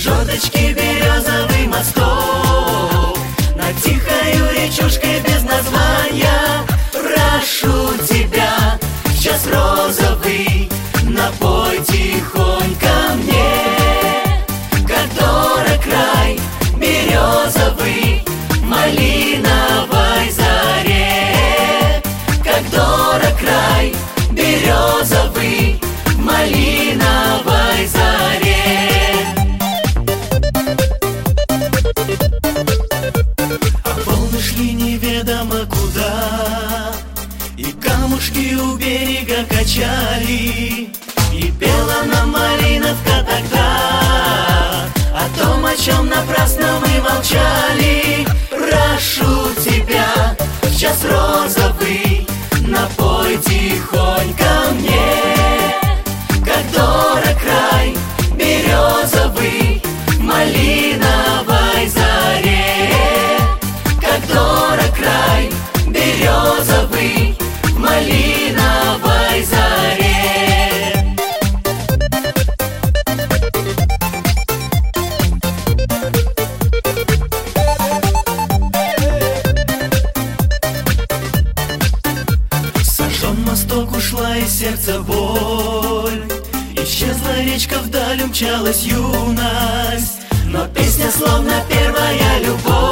Щеточки березовый мосток над тихою речушкой без названия. Прошу тебя, в час розовый, напой тихонько мне, как дорог край березовый малиновой заре, как дорог край березовый малиновой заре. А волны шли неведомо куда, и камушки у берега качали, и пела нам малиновка тогда о том, о чем напрасно мы молчали. Прошу тебя, в час розовый, напой тихонько мне, как дорог край березовый малиновой заре, как дорог край березовый малиновой заре. Сожжен мосток, ушла из сердца боль, исчезла речка, вдаль умчалась юность, но песня словно первая любовь.